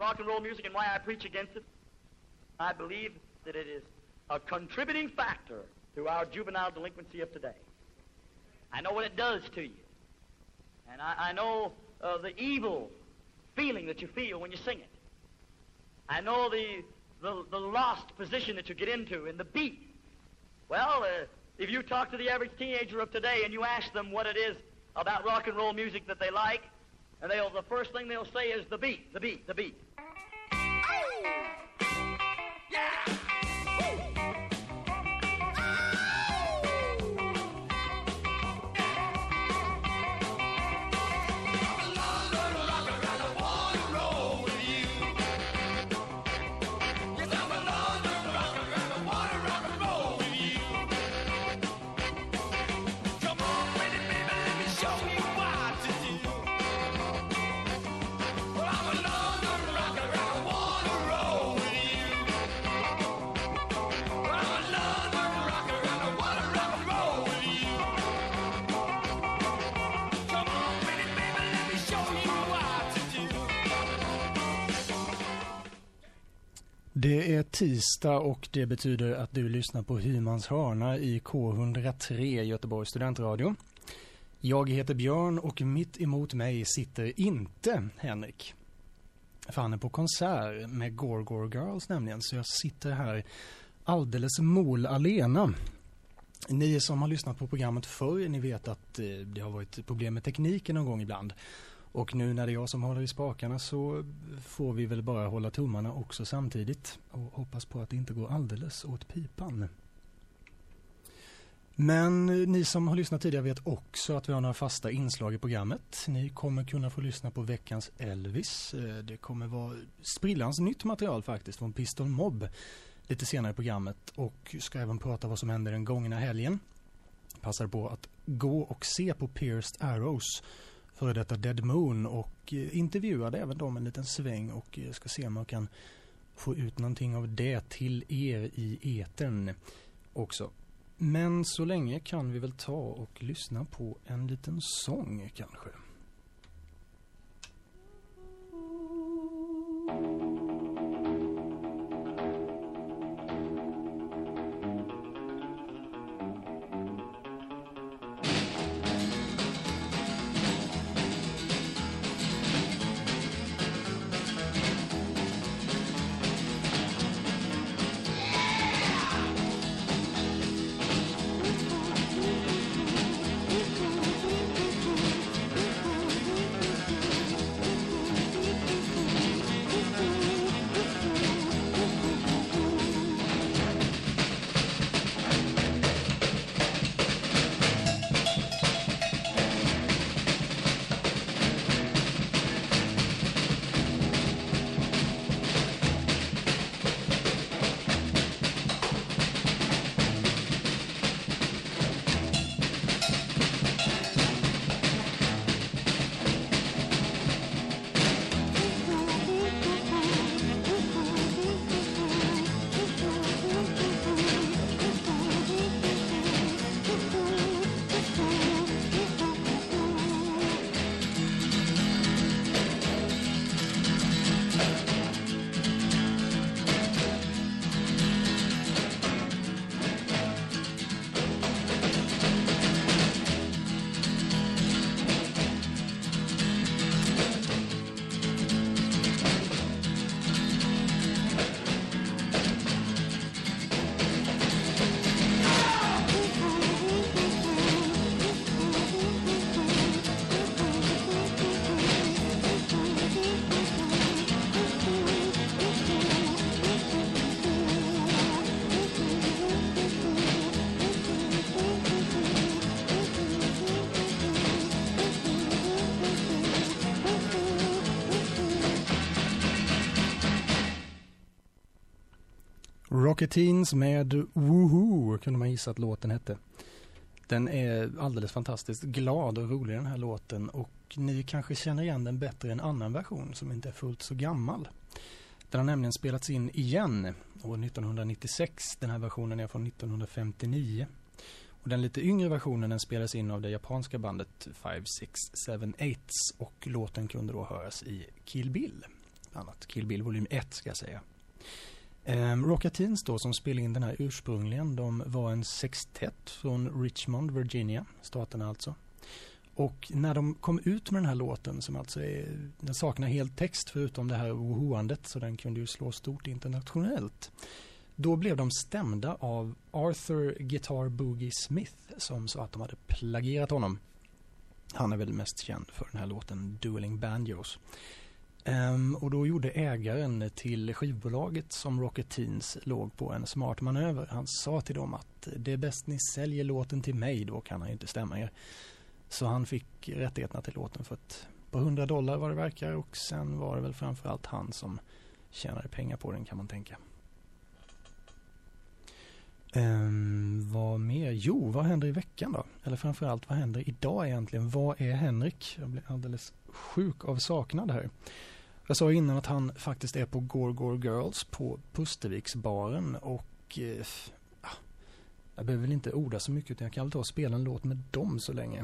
rock and roll music and why I preach against it, I believe that it is a contributing factor to our juvenile delinquency of today. I know what it does to you. And I know the evil feeling that you feel when you sing it. I know the lost position that you get into in the beat. Well, if you talk to the average teenager of today and you ask them what it is about rock and roll music that they like, and the first thing they'll say is the beat, the beat, the beat. Det är tisdag och det betyder att du lyssnar på Hymans hörna i K103 Göteborgs studentradio. Jag heter Björn och mitt emot mig sitter inte Henrik. För han är på konsert med Gorgor Girls nämligen, så jag sitter här alldeles mol alena. Ni som har lyssnat på programmet förr, ni vet att det har varit problem med tekniken någon gång ibland. Och nu när det är jag som håller i spakarna så får vi väl bara hålla tummarna också samtidigt. Och hoppas på att det inte går alldeles åt pipan. Men ni som har lyssnat tidigare vet också att vi har några fasta inslag i programmet. Ni kommer kunna få lyssna på veckans Elvis. Det kommer vara sprillans nytt material faktiskt från Pistol Mob lite senare i programmet. Och ska även prata vad som händer den gångna helgen. Passar på att gå och se på Pierced Arrows, för detta Dead Moon, och intervjuade även dem en liten sväng och ska se om man kan få ut någonting av det till er i etern också. Men så länge kan vi väl ta och lyssna på en liten sång kanske. Rocketeens med Woohoo kunde man gissa att låten hette. Den är alldeles fantastiskt glad och rolig den här låten, och ni kanske känner igen den bättre än en annan version som inte är fullt så gammal. Den har nämligen spelats in igen år 1996. Den här versionen är från 1959. Och den lite yngre versionen den spelas in av det japanska bandet 5678 och låten kunde då höras i Kill Bill. annat. Kill Bill volym 1 ska jag säga. Rocketeens då som spelade in den här ursprungligen, de var en sextett från Richmond, Virginia, staterna alltså. Och när de kom ut med den här låten som alltså den saknar helt text förutom det här wohoandet, så den kunde ju slå stort internationellt. Då blev de stämda av Arthur Guitar Boogie Smith som sa att de hade plagierat honom. Han är väl mest känd för den här låten Dueling Banjos. Och då gjorde ägaren till skivbolaget som Rocketeens låg på en smart manöver. Han sa till dem att det är bäst ni säljer låten till mig, då kan han ju inte stämma er. Så han fick rättigheterna till låten för på $100 vad det verkar, och sen var det väl framförallt han som tjänade pengar på den, kan man tänka. Vad mer? Jo, vad händer i veckan då? Eller framförallt, vad händer idag egentligen? Vad är Henrik? Jag blir alldeles sjuk av saknad här. Jag sa innan att han faktiskt är på Gore Girls på Pusterviksbaren, och jag behöver väl inte orda så mycket, utan jag kan väl ta och spela en låt med dem så länge.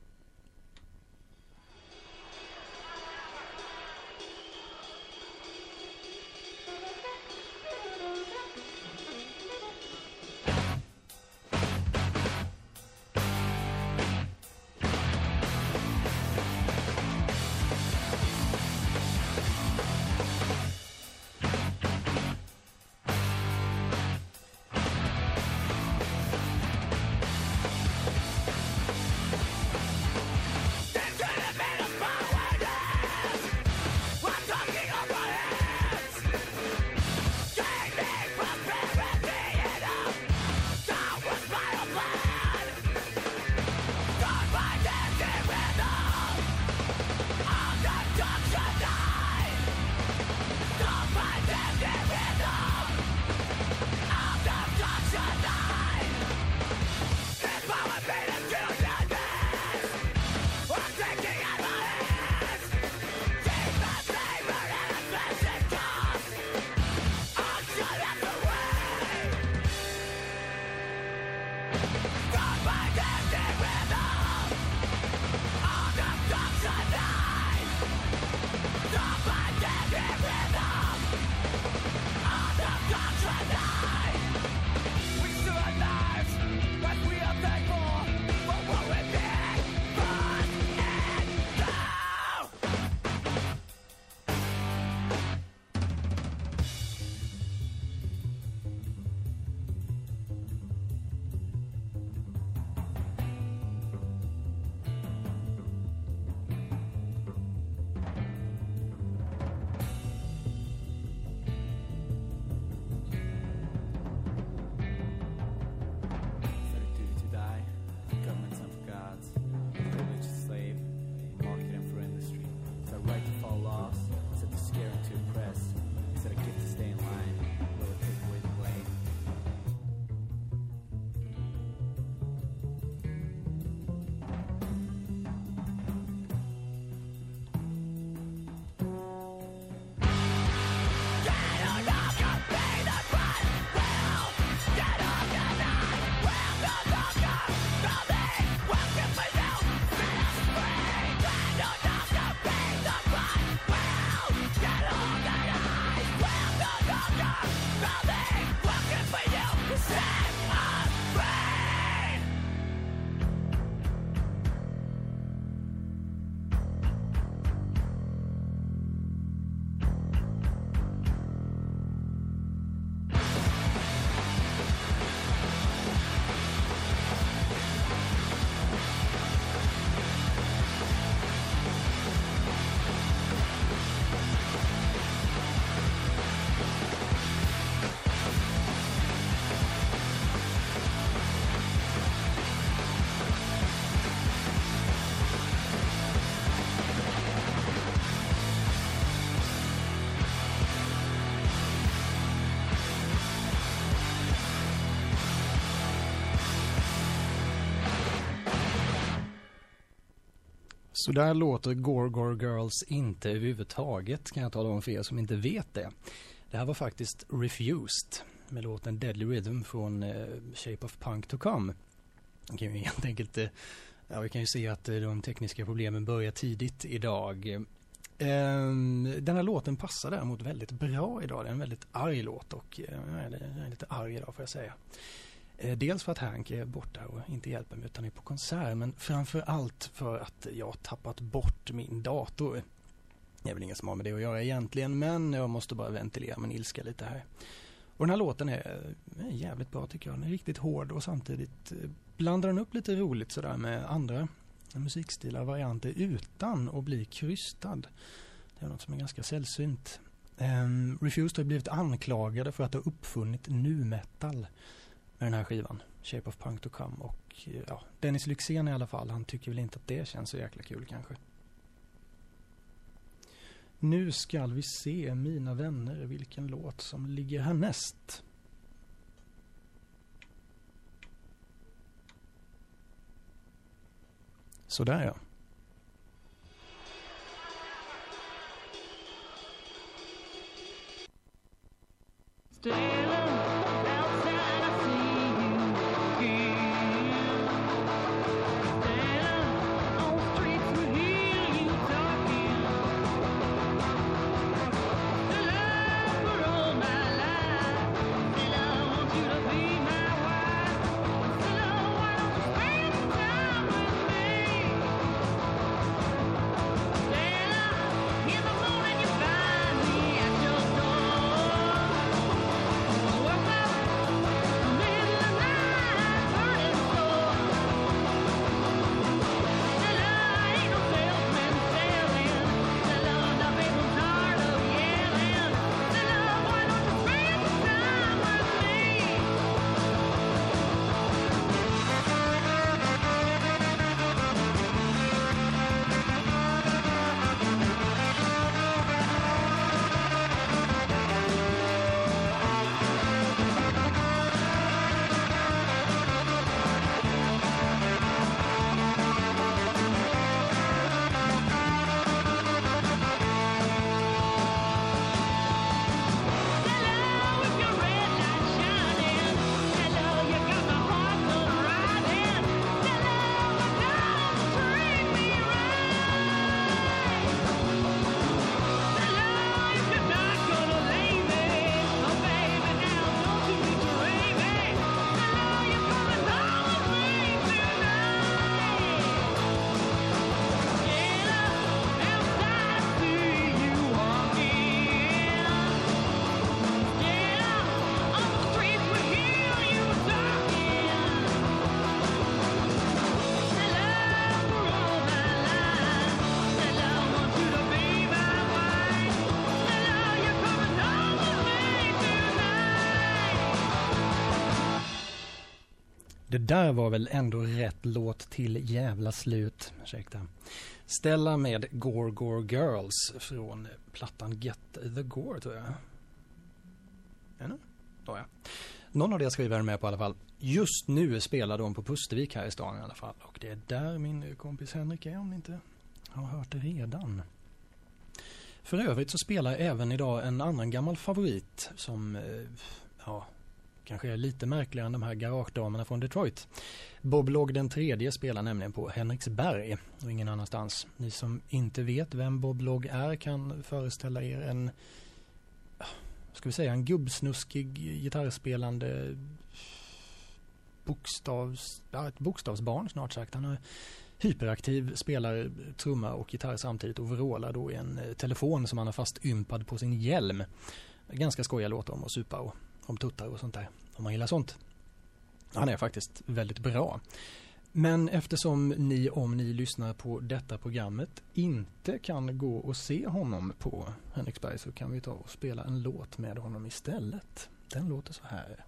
Så där låter Gore Girls inte överhuvudtaget, kan jag tala om för er som inte vet det. Det här var faktiskt Refused med låten Deadly Rhythm från Shape of Punk to Come. Kan vi helt enkelt, vi kan ju se att de tekniska problemen börjar tidigt idag. Den här låten passar däremot väldigt bra idag. Det är en väldigt arg låt och jag är lite arg idag får jag säga. Dels för att Hank är borta och inte hjälper mig utan är på konsert, men framför allt för att jag har tappat bort min dator. Det är väl ingen som har med det att göra egentligen, men jag måste bara ventilera min ilska lite här. Och den här låten är jävligt bra tycker jag. Den är riktigt hård och samtidigt blandar den upp lite roligt sådär med andra musikstilar, varianter utan att bli krystad. Det är något som är ganska sällsynt. Refused har blivit anklagade för att ha uppfunnit nu metal med den här skivan, Shape of Punk to Come. Och ja, Dennis Lyxzén i alla fall, han tycker väl inte att det känns så jäkla kul kanske. Nu ska vi se, mina vänner, vilken låt som ligger härnäst. Sådär ja. Det där var väl ändå rätt låt till jävla slut. Ursäkta. Stella med Gore Gore Girls från plattan Get the Gore tror jag. Ja. Någon av det skriver med på i alla fall. Just nu spelar de på Pustervik här i stan i alla fall. Och det är där min kompis Henrik är om ni inte har hört det redan. För övrigt så spelar även idag en annan gammal favorit som kanske är lite märkligare än de här garagedamerna från Detroit. Bob Logg den tredje spelar nämligen på Henriksberg och ingen annanstans. Ni som inte vet vem Bob Logg är kan föreställa er en gubbsnuskig gitarrspelande ett bokstavsbarn snart sagt. Han är hyperaktiv, spelar trumma och gitarr samtidigt och vrålar då i en telefon som han har fast ympad på sin hjälm. Ganska skojiga låtar om att supa och om tuttar och sånt där, om man gillar sånt. Han är faktiskt väldigt bra. Men eftersom om ni lyssnar på detta programmet inte kan gå och se honom på Henriksberg så kan vi ta och spela en låt med honom istället. Den låter så här.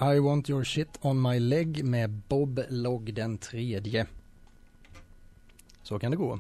I want your shit on my leg med Bob Logg den tredje. Så kan det gå.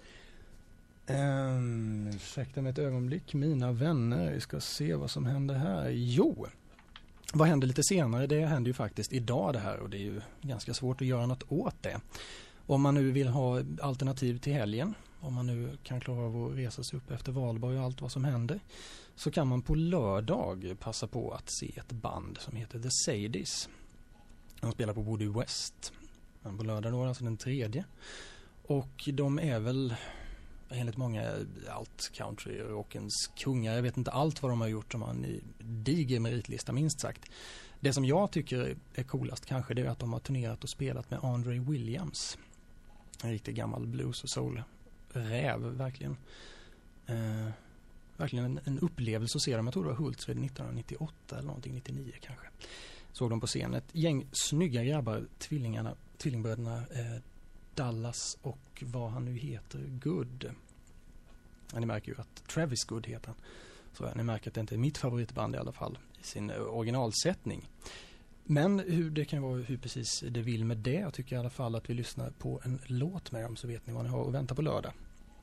Ursäkta mig ett ögonblick, mina vänner. Vi ska se vad som händer här. Jo, vad händer lite senare? Det händer ju faktiskt idag det här, och det är ju ganska svårt att göra något åt det. Om man nu vill ha alternativ till helgen, om man nu kan klara av att resa sig upp efter valborg och allt vad som händer, så kan man på lördag passa på att se ett band som heter The Sadies. De spelar på Woody West. Men på lördag då, alltså den tredje. Och de är väl enligt många allt country rockens kungar. Jag vet inte allt vad de har gjort, som har en diger meritlista minst sagt. Det som jag tycker är coolast kanske, det är att de har turnerat och spelat med Andre Williams. En riktigt gammal blues och soul räv, verkligen. Verkligen en upplevelse att se dem. Jag tror det var Hultsfred 1998 eller någonting, 99 kanske. Såg dem på scen. Ett gäng snygga grabbar, tvillingbröderna Dallas och vad han nu heter, Good. Ja, ni märker ju att Travis Good heter han. Så ni märker att det inte är mitt favoritband i alla fall i sin originalsättning. Men det kan vara hur precis det vill med det. Jag tycker i alla fall att vi lyssnar på en låt med dem, så vet ni vad ni har att vänta på lördag.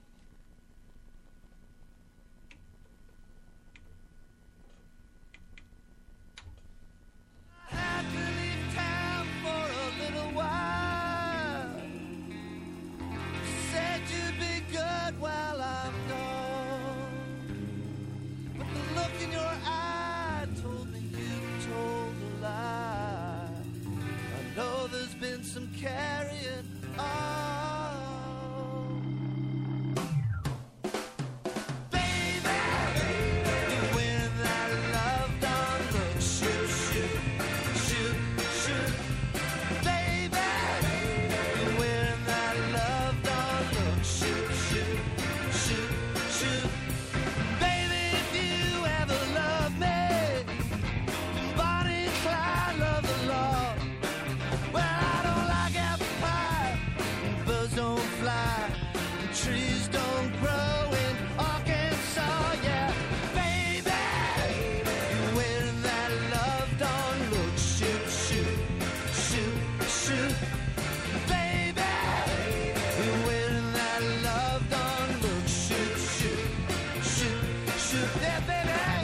Some carrying on, baby. You're wearing that love done look, shoot, shoot, shoot, shoot, baby. You're wearing that love done look, shoot, shoot, shoot, shoot, baby. If you ever love me, Bonnie and Clyde love the Lord. Well, don't fly, and trees don't grow in Arkansas, yeah, baby. You're wearing that love dawn look, shoot, shoot, shoot, shoot, baby. You're wearing that love dawn look, shoot, shoot, shoot, shoot, yeah, baby.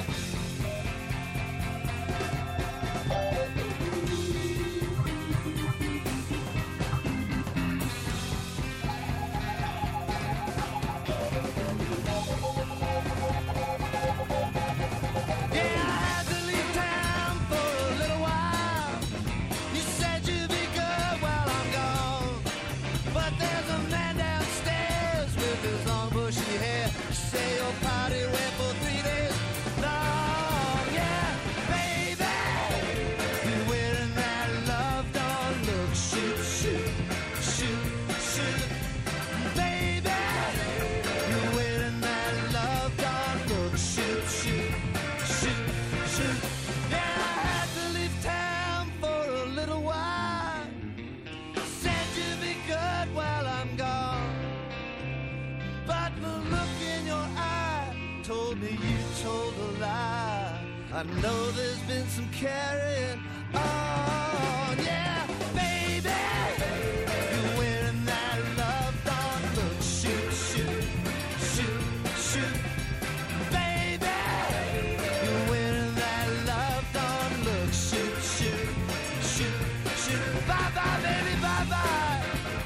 I know there's been some carrying on, yeah, baby. You're wearing that love dawn look, shoot, shoot, shoot, shoot, baby. You're wearing that love dawn look, shoot, shoot, shoot, shoot, bye bye, baby, bye bye.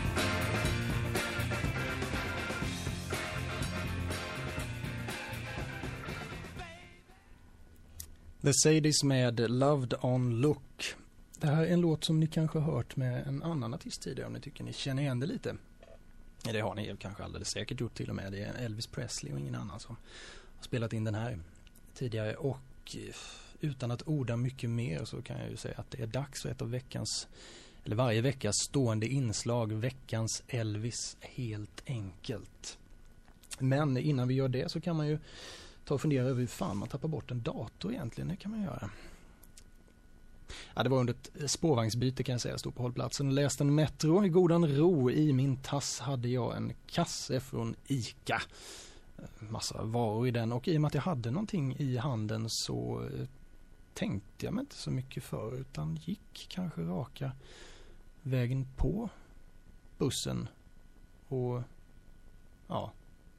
The Sadies med Loved on Look. Det här är en låt som ni kanske har hört med en annan artist tidigare, om ni tycker ni känner igen det lite. Det har ni kanske alldeles säkert gjort till och med. Det är Elvis Presley och ingen annan som har spelat in den här tidigare. Och utan att orda mycket mer så kan jag ju säga att det är dags för ett av veckans, eller varje veckas stående inslag, veckans Elvis helt enkelt. Men innan vi gör det så kan man ju ta och fundera över hur fan man tappar bort en dator egentligen. Det kan man göra. Ja, det var under ett spårvagnsbyte kan jag säga. Jag stod på hållplatsen och läste en Metro i godan ro. I min tass hade jag en kasse från Ica. Massa varor i den. Och i och med att jag hade någonting i handen så tänkte jag mig inte så mycket för, utan gick kanske raka vägen på bussen. Och ja,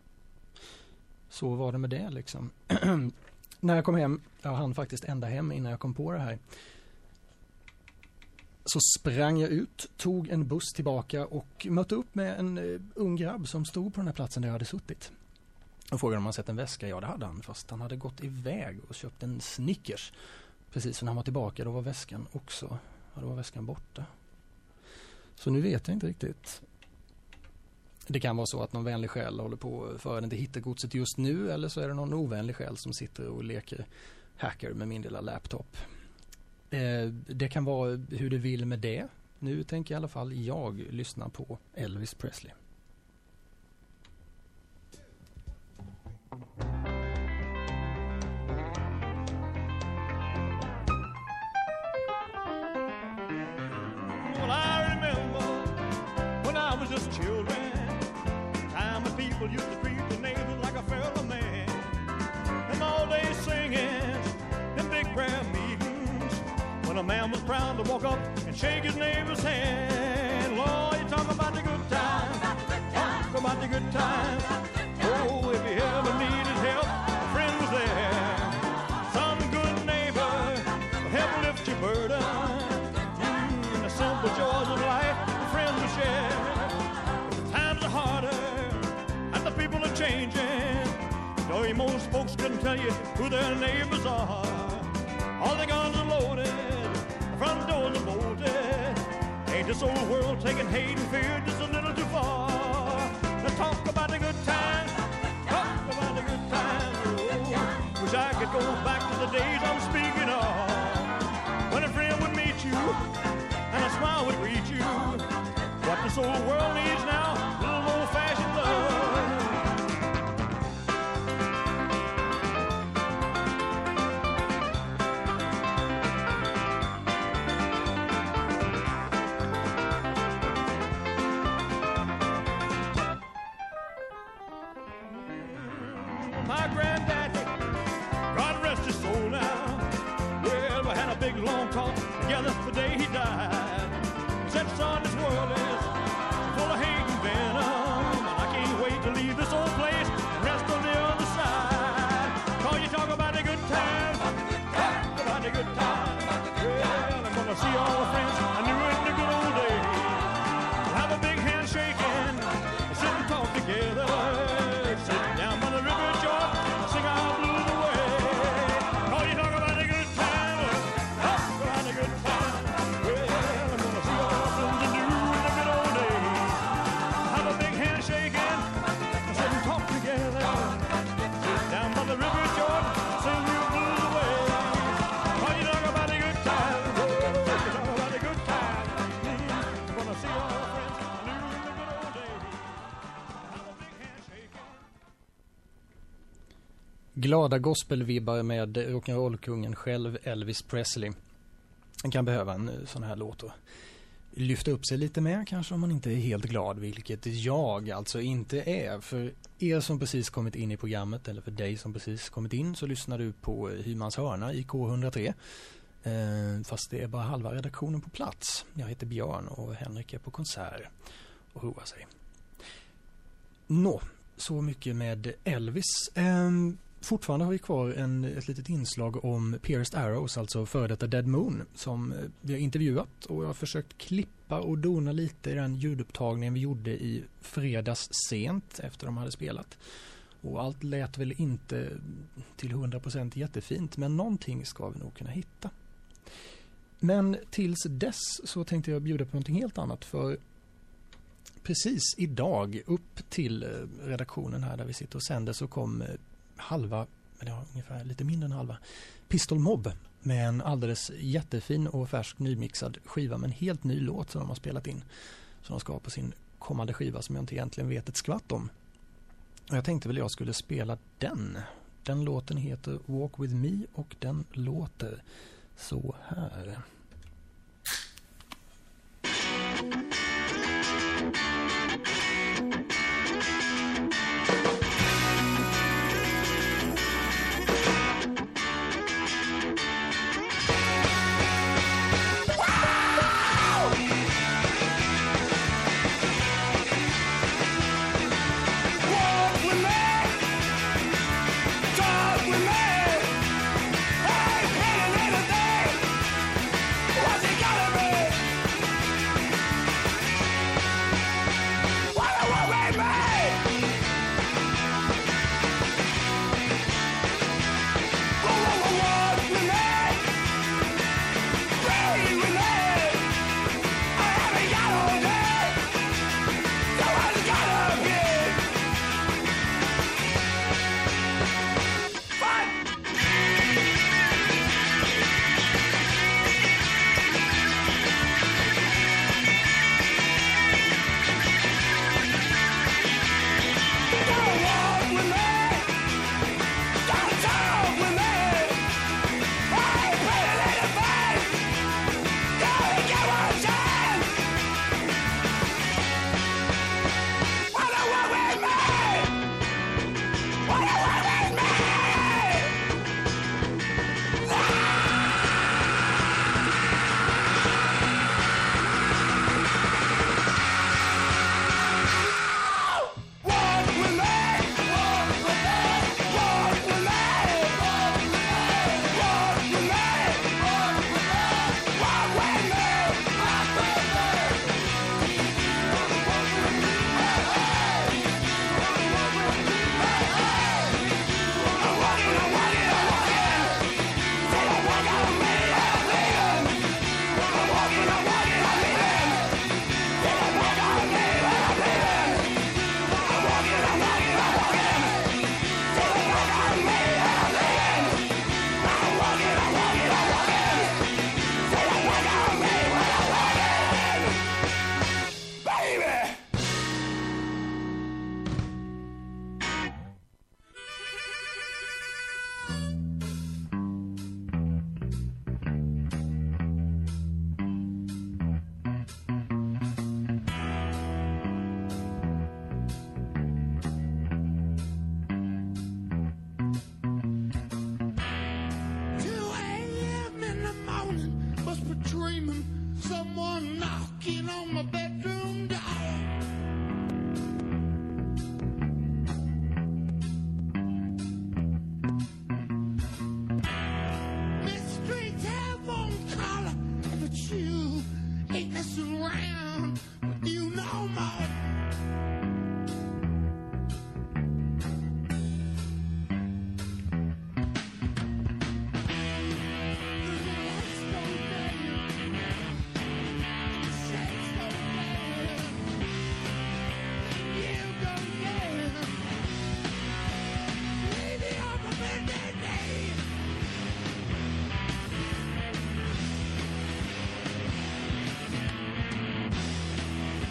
så var det med det liksom. När jag kom hem, jag hann faktiskt ända hem innan jag kom på det här, så sprang jag ut, tog en buss tillbaka och mötte upp med en ung grabb som stod på den här platsen där jag hade suttit. Och frågade om han sett en väska. Ja, det hade han, fast han hade gått iväg och köpt en Snickers. Precis, så när han var tillbaka då var väskan också, ja, då var väskan borta. Så nu vet jag inte riktigt. Det kan vara så att någon vänlig själ håller på för den till hittegodset just nu, eller så är det någon ovänlig själ som sitter och leker hacker med min lilla laptop. Det kan vara hur det vill med det. Nu tänker i alla fall jag lyssna på Elvis Presley. Well, I remember when I was just children, time when people used to treat their neighbors like a fellow man. And all day singing in big prayer meetings, when a man was proud to walk up and shake his neighbor's hand. Lord, you talk about the good times, talk about the good times. Oh, if you ever needed help, a friend was there. Some good neighbor will help lift your burden. The simple joys of life, the friends will share. The times are harder and the people are changing. Though most folks couldn't tell you who their neighbors are. All the guns are loaded, the front doors are bolted. Ain't this old world taking hate and fear just a little too far? Let's talk about the good times, talk about the good times. Oh, wish I could go back to the days I'm speaking of, when a friend would meet you and a smile would greet you. What this old world needs now, a little old-fashioned love. My granddaddy, God rest his soul now. Well, we had a big long talk together the day he died. He said, son, this world is full of hate and venom, and I can't wait to leave this old place and rest on the other side. Cause you talk about the good times, talk about the good times. Well, I'm gonna see all the friends I knew in the good old days. We'll have a big handshake and sit and talk together. Sit down by the river Jordan, sing our blues away. Oh, you talk about the good times, talk about the good times. Well, I'm gonna see all the friends I knew in the good old days. Have a big handshake and sit and talk together. Sit down by the river Jordan, sing your blues away. Oh, you talk about the good times, you talk about the good times. I'm gonna see all the friends I knew in the good old days. Have a big handshake. Glada gospelvibbar med rock'n'roll-kungen själv, Elvis Presley. Man kan behöva en sån här låt och lyfta upp sig lite mer kanske om man inte är helt glad, vilket jag alltså inte är. För er som precis kommit in i programmet, eller för dig som precis kommit in, så lyssnar du på Hymans hörna i K103. Fast det är bara halva redaktionen på plats. Jag heter Björn och Henrik är på konsert och roar sig. Så mycket med Elvis. Fortfarande har vi kvar ett litet inslag om Pierced Arrows, alltså före detta Dead Moon, som vi har intervjuat, och jag har försökt klippa och dona lite i den ljudupptagningen vi gjorde i fredags sent efter de hade spelat. Och allt lät väl inte till 100% jättefint, men någonting ska vi nog kunna hitta. Men tills dess så tänkte jag bjuda på någonting helt annat, för precis idag upp till redaktionen här där vi sitter och sänder så kom ungefär lite mindre än halva Pistol Mob med en alldeles jättefin och färsk nymixad skiva med en helt ny låt som de har spelat in, som de ska ha på sin kommande skiva som jag inte egentligen vet ett skvatt om. Och jag tänkte väl jag skulle spela den. Den låten heter Walk With Me och den låter så här.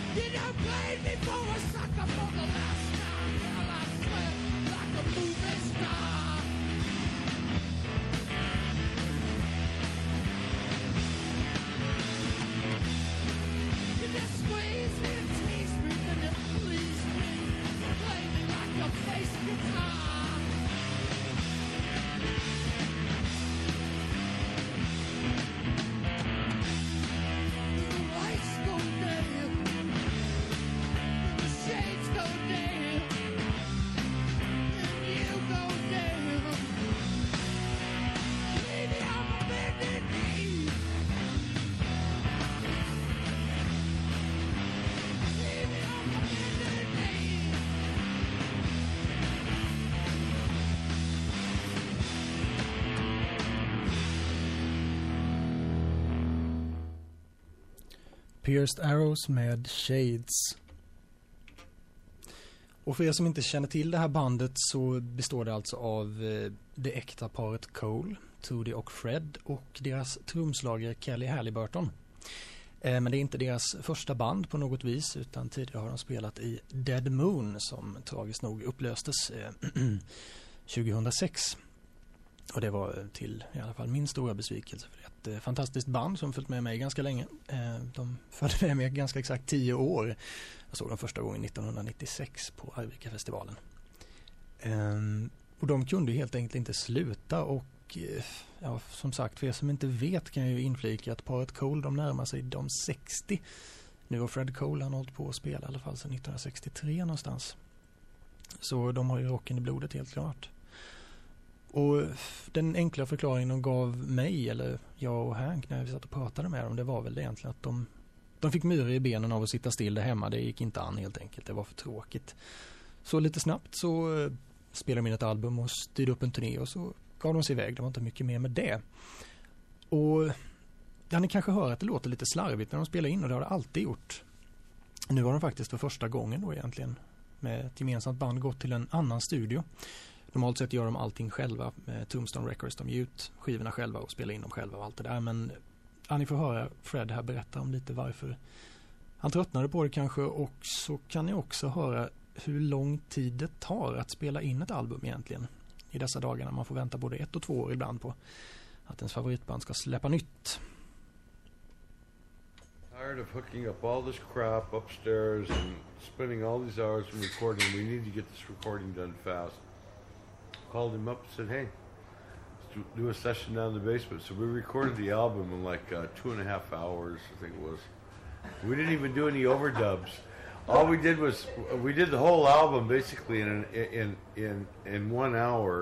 You don't blame me for a sucker for the last time. Well, I swear like a movie star. You just squeeze me and tease me and you please me. Play me like a bass guitar. The lights go dim, the shades go dim, and you go dim. Maybe I'm a bended knee. Maybe I'm a bended knee. Pierced Arrows med Shades. Och för er som inte känner till det här bandet så består det alltså av det äkta paret Cole, Tootie och Fred och deras trumslagare Kelly Halliburton. Men det är inte deras första band på något vis utan tidigare har de spelat i Dead Moon som tragiskt nog upplöstes 2006. Och det var till i alla fall min stora besvikelse för det är ett fantastiskt band som följt med mig ganska länge. De följde med mig ganska exakt 10 år. Jag såg dem första gången 1996 på Arvika-festivalen. Och de kunde helt enkelt inte sluta och ja, som sagt för er som inte vet kan jag ju inflika att paret Cole de närmar sig de 60. Nu har Fred Cole han hållit på att spela i alla fall sedan 1963 någonstans. Så de har ju rocken i blodet helt klart. Och den enkla förklaringen de gav mig, eller jag och Hank när vi satt och pratade med dem, det var väl egentligen att de fick myror i benen av att sitta still där hemma. Det gick inte an helt enkelt, det var för tråkigt. Så lite snabbt så spelade de in ett album och styrde upp en turné och så gav de sig iväg. Det var inte mycket mer med det. Och ja, ni kanske hör att det låter lite slarvigt när de spelar in och det har det alltid gjort. Nu har de faktiskt för första gången då egentligen med ett gemensamt band gått till en annan studio. Normalt sett gör de allting själva med Tombstone Records. De ger ut skivorna själva och spelar in dem själva och allt det där. Men ni får höra Fred här berätta om lite varför han tröttnade på det kanske. Och så kan ni också höra hur lång tid det tar att spela in ett album egentligen. I dessa dagar när man får vänta både 1 och 2 år ibland på att ens favoritband ska släppa nytt. Tired of hooking up all this crap upstairs and spending all these hours from recording. We need to get this recording done fast. Called him up and said, hey, let's do a session down in the basement. So we recorded the album in like 2.5 hours, I think it was. We didn't even do any overdubs. All we did was, we did the whole album basically in 1 hour.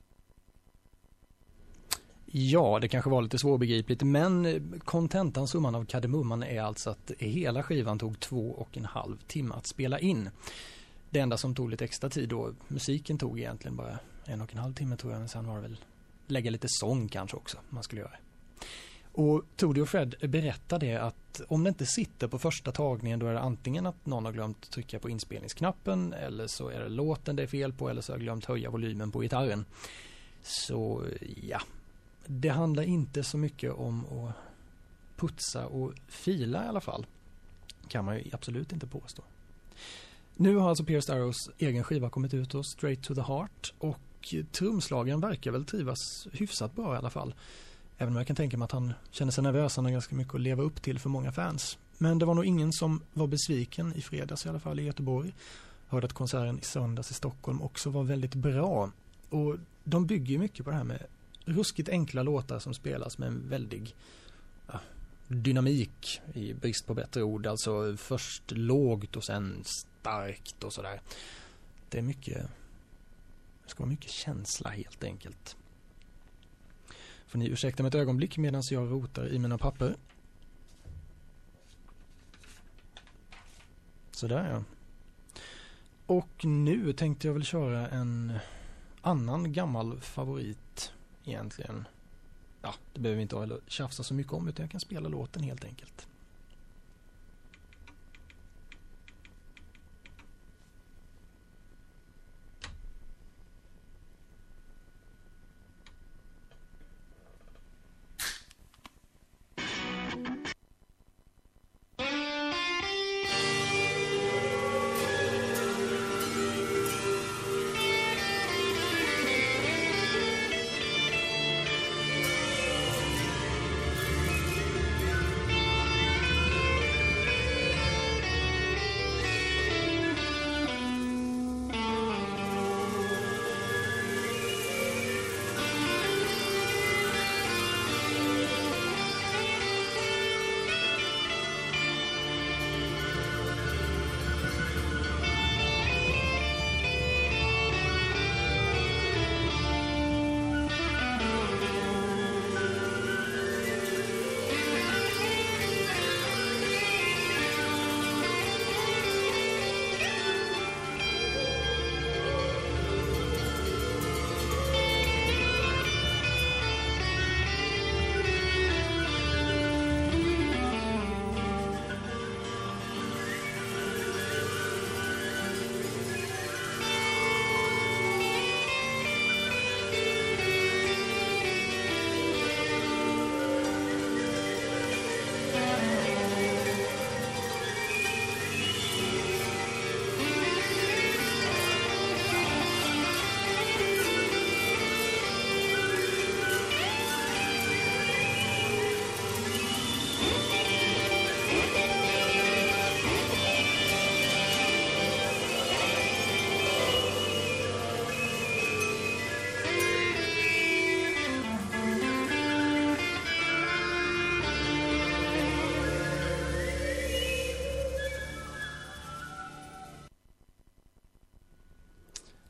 Ja, det kanske var lite svårbegripligt, men kontentan, summan av kardemumman är alltså att hela skivan tog 2,5 timmar att spela in. Det enda som tog lite extra tid då, musiken tog egentligen bara 1,5 timme tror jag, men sen var det väl lägga lite sång kanske också man skulle göra. Och Tootie och Fred berättade att om det inte sitter på första tagningen då är det antingen att någon har glömt trycka på inspelningsknappen eller så är det låten det är fel på eller så har jag glömt höja volymen på gitarren. Så ja, det handlar inte så mycket om att putsa och fila i alla fall. Kan man ju absolut inte påstå. Nu har alltså Pierced Arrows egen skiva kommit ut och Straight to the Heart och trumslagaren verkar väl trivas hyfsat bra i alla fall. Även om jag kan tänka mig att han känner sig nervös, han har ganska mycket att leva upp till för många fans. Men det var nog ingen som var besviken i fredags i alla fall i Göteborg. Jag hörde att konserten i söndags i Stockholm också var väldigt bra. Och de bygger ju mycket på det här med ruskigt enkla låtar som spelas med en väldig dynamik i brist på bättre ord. Alltså först lågt och sen starkt och sådär. Det är mycket, det ska vara mycket känsla helt enkelt. Får ni ursäkta mig ett ögonblick medan jag rotar i mina papper. Sådär ja. Och nu tänkte jag väl köra en annan gammal favorit egentligen. Ja, det behöver vi inte tjafsa så mycket om utan jag kan spela låten helt enkelt.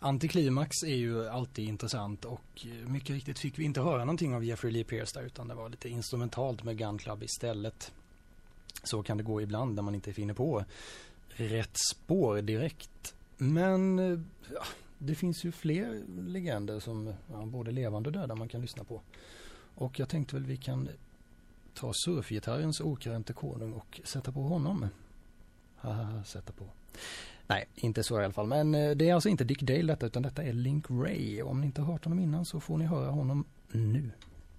Antiklimax är ju alltid intressant och mycket riktigt fick vi inte höra någonting av Jeffrey Lee Pierce där, utan det var lite instrumentalt med Gun Club istället. Så kan det gå ibland när man inte finner på rätt spår direkt. Men ja, det finns ju fler legender som både levande och döda man kan lyssna på. Och jag tänkte väl vi kan ta surfgitarrens okrönte konung och sätta på honom. Haha, sätta på. Nej, inte så i alla fall. Men det är alltså inte Dick Dale detta, utan detta är Link Wray. Om ni inte har hört honom innan så får ni höra honom nu.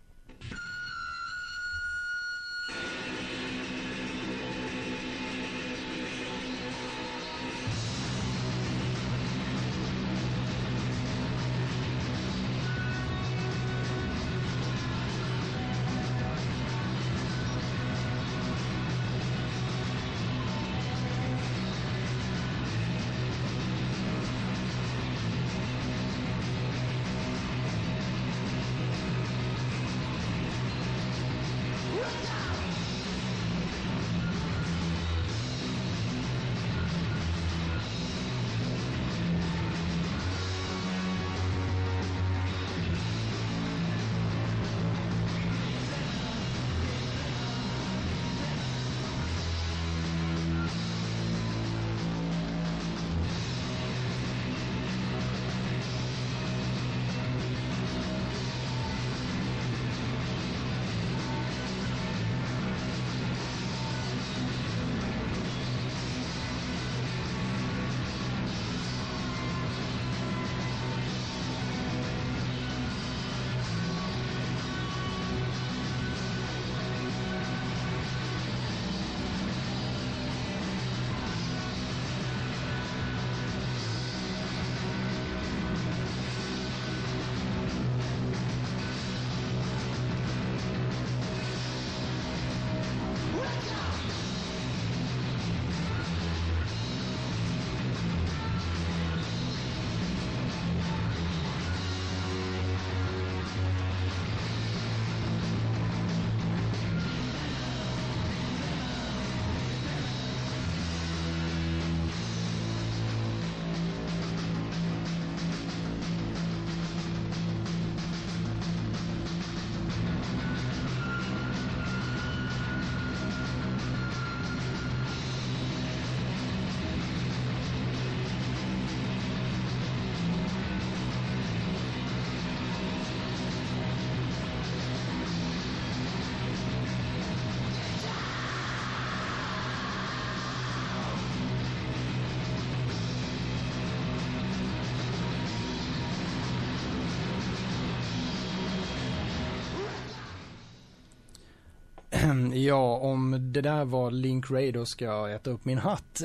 Ja, om det där var Link Wray då ska jag äta upp min hatt.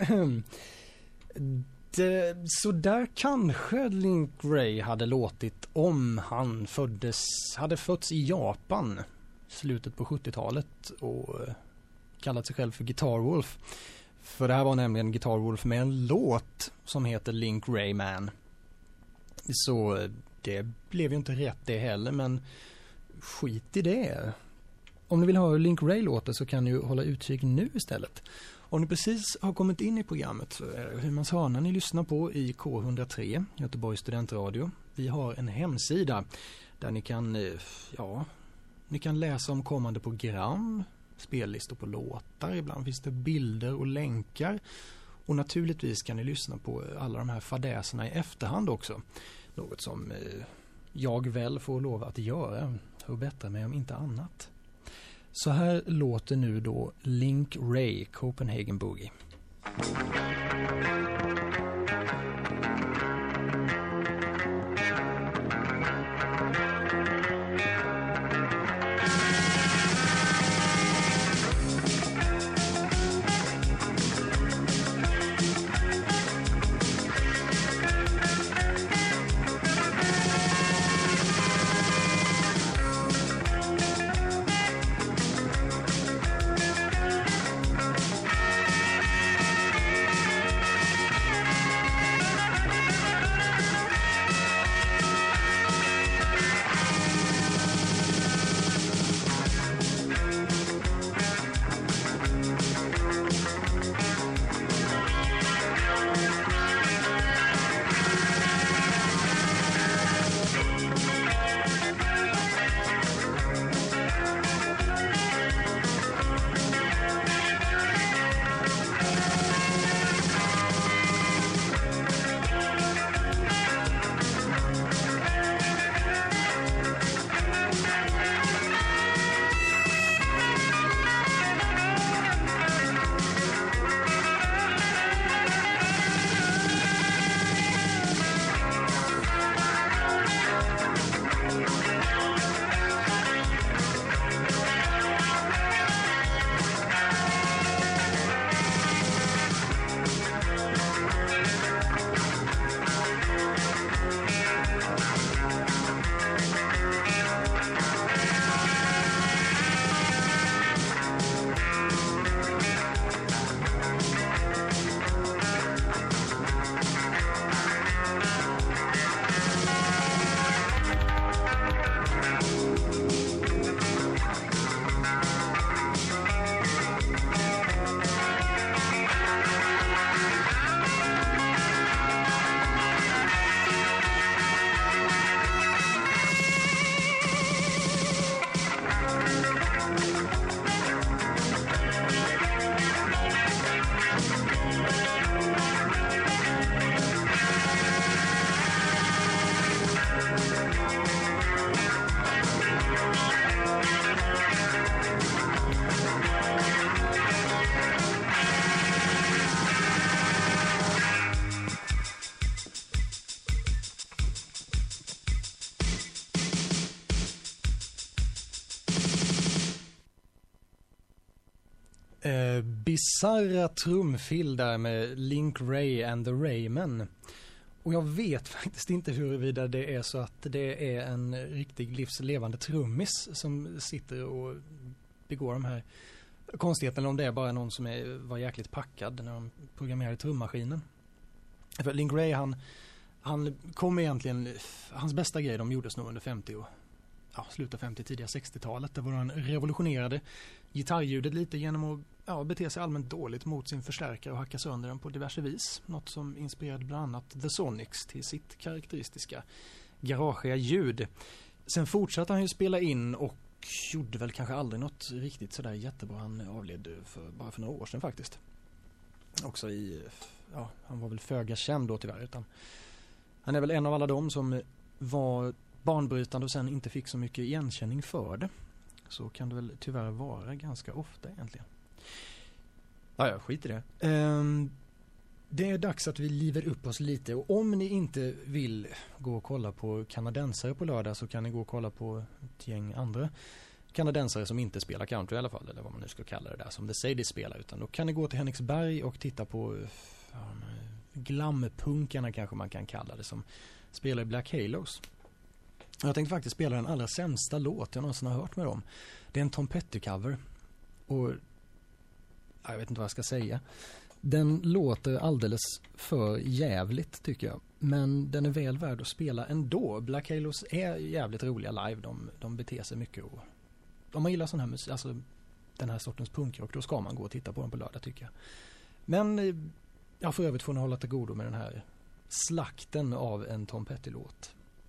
Så där kanske Link Wray hade låtit om han hade fötts i Japan slutet på 70-talet och kallat sig själv för Guitar Wolf. För det här var nämligen Guitar Wolf med en låt som heter Link Wray Man. Så det blev ju inte rätt det heller, men skit i det. Om ni vill ha hur Link Wray låter så kan ni ju hålla utkik nu istället. Om ni precis har kommit in i programmet så är det Hymans hörna ni lyssnar på i K103, Göteborgs studentradio. Vi har en hemsida där ni kan läsa om kommande program, spellistor på låtar, ibland finns det bilder och länkar. Och naturligtvis kan ni lyssna på alla de här fadäserna i efterhand också. Något som jag väl får lov att göra för att bättra mig om inte annat. Så här låter nu då Link Wray, Copenhagen Boogie. Bizarra trumfill där med Link Wray and the Raymen. Och jag vet faktiskt inte huruvida det är så att det är en riktig livslevande trummis som sitter och begår de här konstigheterna, eller om det är bara någon som var jäkligt packad när de programmerade trummaskinen. För Link Wray, han kom egentligen, hans bästa grej de gjordes nog under 50 och slutet 50, tidiga 60-talet. Det var han revolutionerade gitarrljudet lite genom att bete sig allmänt dåligt mot sin förstärkare och hacka sönder den på diverse vis. Något som inspirerade bland annat The Sonics till sitt karaktäristiska garagiga ljud. Sen fortsatte han ju spela in och gjorde väl kanske aldrig något riktigt sådär jättebra. Han avled bara för några år sedan faktiskt. Också han var väl föga känd då tyvärr, utan han är väl en av alla dem som var banbrytande och sen inte fick så mycket igenkänning för det. Så kan det väl tyvärr vara ganska ofta egentligen. Ja, skit i det. Det är dags att vi livar upp oss lite, och om ni inte vill gå och kolla på kanadensare på lördag så kan ni gå och kolla på ett gäng andra kanadensare som inte spelar country i alla fall, eller vad man nu ska kalla det där som det säger de spelar, utan då kan ni gå till Henriksberg och titta på glampunkarna kanske man kan kalla det, som spelar i Black Halos. Jag tänkte faktiskt spela den allra sämsta låt jag någonsin har hört med dem. Det är en Tom Petty-cover. Och jag vet inte vad jag ska säga. Den låter alldeles för jävligt tycker jag. Men den är väl värd att spela ändå. Black Halos är jävligt roliga live. De beter sig mycket. Och om man gillar sån här musik, alltså den här sortens punkrock, då ska man gå och titta på den på lördag tycker jag. Men för övrigt får ni hålla till godo med den här slakten av en Tom Petty-låt.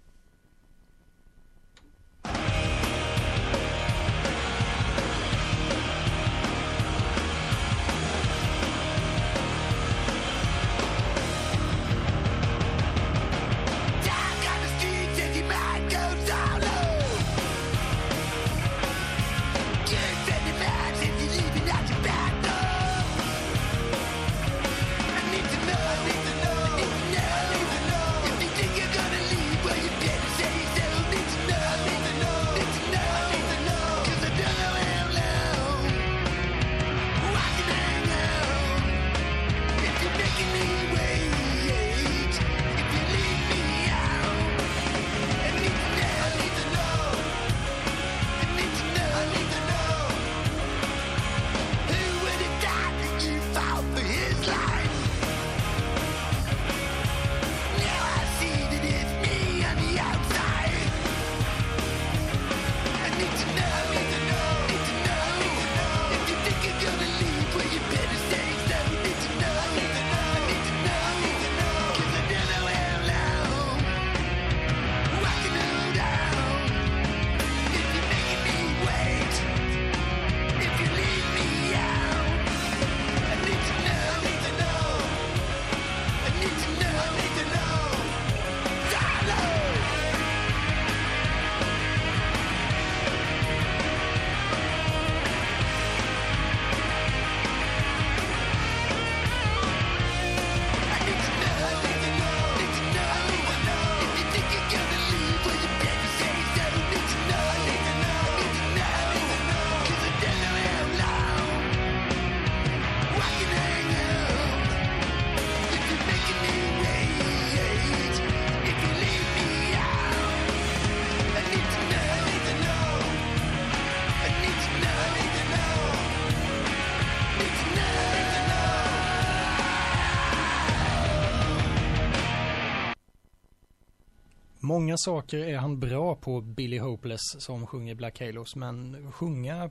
Många saker är han bra på, Billy Hopeless som sjunger Black Halos, men sjunga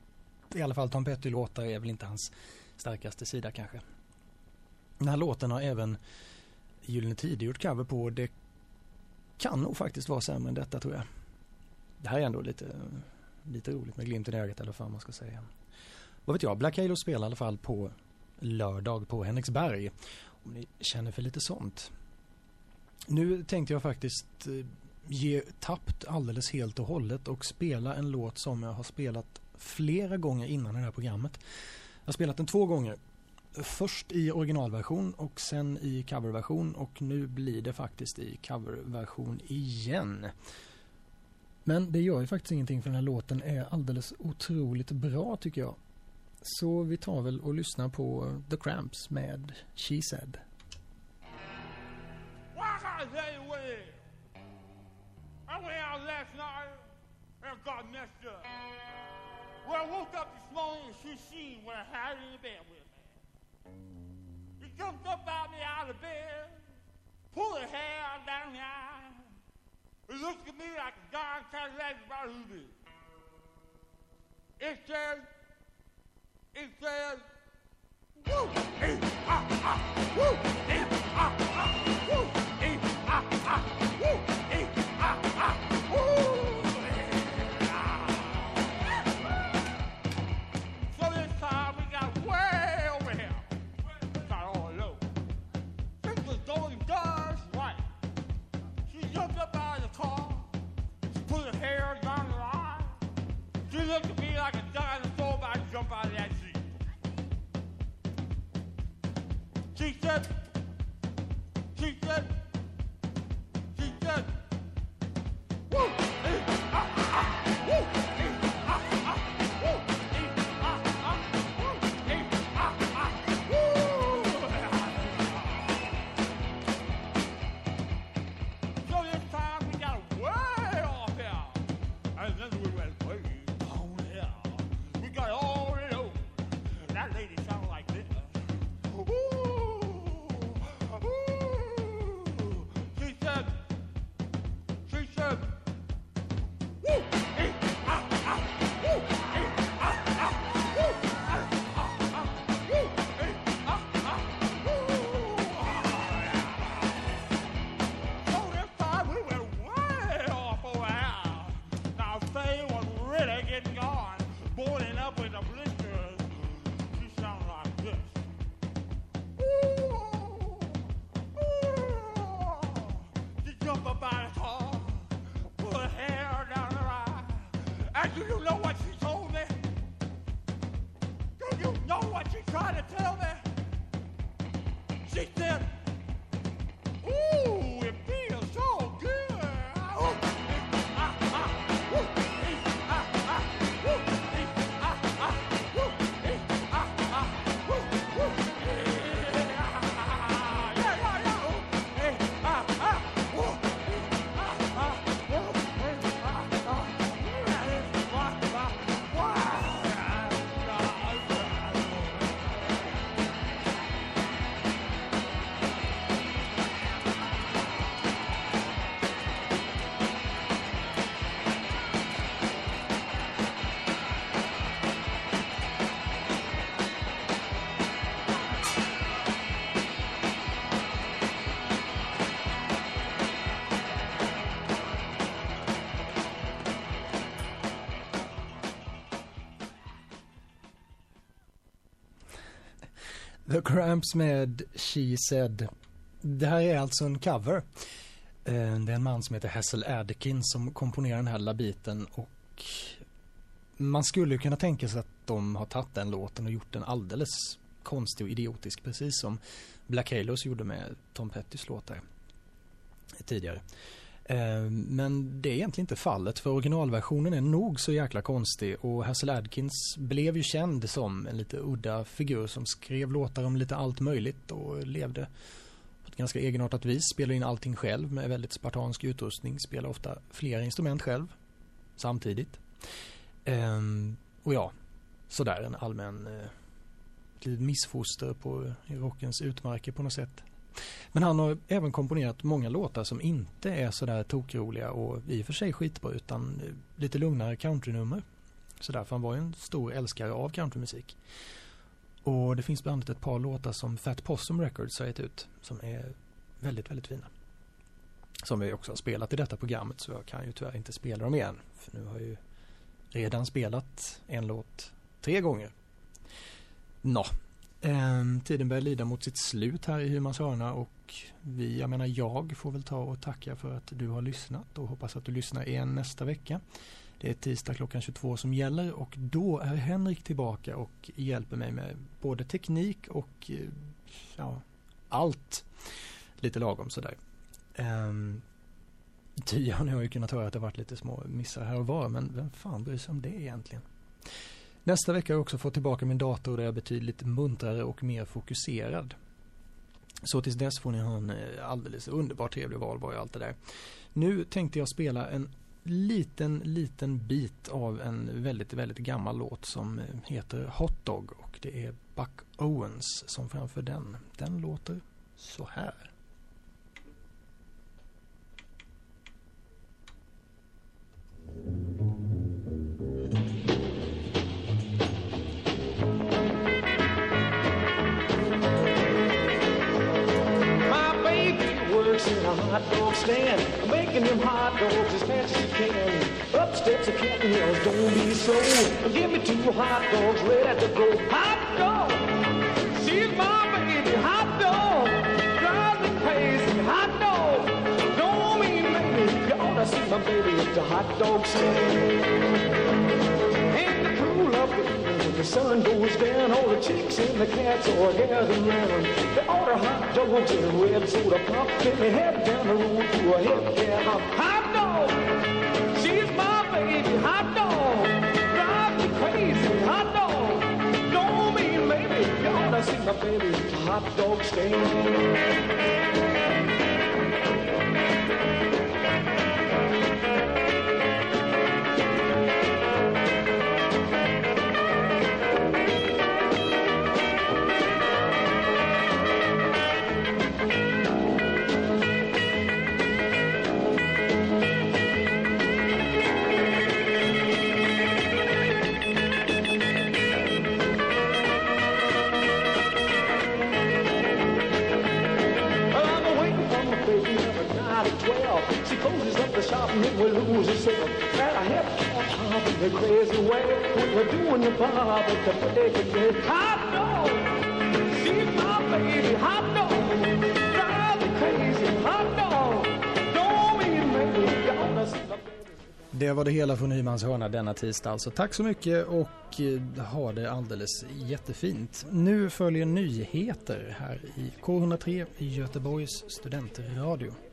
i alla fall Tom Petty-låtar är väl inte hans starkaste sida kanske. Den här låten har även Gyllene Tider gjort cover på, det kan nog faktiskt vara sämre än detta tror jag. Det här är ändå lite roligt med glimten i ögat eller vad man ska säga. Vad vet jag, Black Halos spelar i alla fall på lördag på Henriksberg, om ni känner för lite sånt. Nu tänkte jag faktiskt ge tappt alldeles helt och hållet och spela en låt som jag har spelat flera gånger innan i det här programmet. Jag har spelat den 2 gånger. Först i originalversion och sen i coverversion, och nu blir det faktiskt i coverversion igen. Men det gör ju faktiskt ingenting, för den här låten är alldeles otroligt bra tycker jag. Så vi tar väl och lyssnar på The Cramps med She Said. Why can't I tell you what it is? I went out last night and got messed up. When I woke up this morning, she seen what I had in the bed with me. She jumped up out me out of bed, pulled her hair down the eye. It looked at me like a darn Cadillac about who did. It said, woo, eh, ah, ah, woo, eh, ah, ah, woo, eh, ah, ah, woo, eh, ah, ah, woo, eh, ah. So this time we got way over here. Got all low. Things was going just right. She jumped up out of the car. She put her hair down the line. She looked at me like a dinosaur about to jump out of that seat. She said, woo, eh, ah, ah, woo, eh, ah, ah, woo, eh, ah, ah, woo, eh, ah, ah, woo. So this time we got way off here, and then we went way down here. We got all low. That lady sounded like this. Ooh, ooh. She said, woo, eh, ah, ah, woo, eh, ah, ah, woo, ah, ah, ah, woo, eh, ah, ah, woo. So this time we went way off over here. Now thing was really getting on, boiling up with the blisters. She sounded like this. She jumped up out of the car, put her hair down her eye. And do you know what she told me? Do you know what she tried to tell me? She said, ooh, it feels so good. Ooh, ah, ah, woo, ah, ah, woo, ah, ah, woo, ah, ah, woo, woo, ah, yeah, yeah, yeah, ooh, ah, ah, woo, ah, ah, woo, ah, ah, The Cramps med She Said. Det här är alltså en cover. Det är en man som heter Hassel Adkins som komponerar den här lilla biten, och man skulle kunna tänka sig att de har tagit den låten och gjort den alldeles konstig och idiotisk, precis som Black Halos gjorde med Tom Pettys låtar tidigare. Men det är egentligen inte fallet, för originalversionen är nog så jäkla konstig, och Hassel Adkins blev ju känd som en lite udda figur som skrev låtar om lite allt möjligt och levde på ett ganska egenartat vis, spelade in allting själv med väldigt spartansk utrustning, spelade ofta flera instrument själv samtidigt. Och ja, sådär en allmän missfoster i rockens utmarker på något sätt. Men han har även komponerat många låtar som inte är sådär tokroliga och i och för sig skitbra, utan lite lugnare countrynummer. Så därför han var en stor älskare av countrymusik. Och det finns bland annat ett par låtar som Fat Possum Records har gett ut som är väldigt, väldigt fina. Som vi också har spelat i detta programmet, så jag kan ju tyvärr inte spela dem igen. För nu har jag ju redan spelat en låt 3 gånger. Tiden börjar lida mot sitt slut här i Hymans hörna, och jag får väl ta och tacka för att du har lyssnat och hoppas att du lyssnar igen nästa vecka. Det är tisdag klockan 22 som gäller, och då är Henrik tillbaka och hjälper mig med både teknik och allt lite lagom sådär. Tidigare har jag ju kunnat höra att det varit lite små missar här och var, men vem fan bryr sig om det egentligen? Nästa vecka har jag också fått tillbaka min dator där jag är betydligt muntrare och mer fokuserad. Så tills dess får ni ha en alldeles underbar trevlig valborg och allt det där. Nu tänkte jag spela en liten bit av en väldigt, väldigt gammal låt som heter Hot Dog, och det är Buck Owens som framför den. Den låter så här. In a hot dog stand, making them hot dogs as fast as you can. Up steps of Captain Hills, don't be slow. Give me 2 hot dogs ready to go. Hot dog, she's my baby. Hot dog, drives me crazy. Hot dog, don't mean maybe. You ought to see my baby at the hot dog stand. And the cool up when the sun goes down, all the chicks and the cats are gathered around. They order hot dogs and a red soda pop. Then they head down the road to a hip cat hop. Hot dog, she's my baby. Hot dog, drives me crazy. Hot dog, don't mean maybe. You ought to see my baby at the hot dog stand. She closes up the shop and then we lose herself. At a hip hop in the crazy way. We were doing the bob at the break. Hot dog, she's my baby. Hot dog, drive me crazy. Hot dog, don't mean maybe. Gonna see my baby. Det var det hela från Hymans hörna denna tisdag. Alltså tack så mycket och ha det alldeles jättefint. Nu följer nyheter här i K103 i Göteborgs studentradio.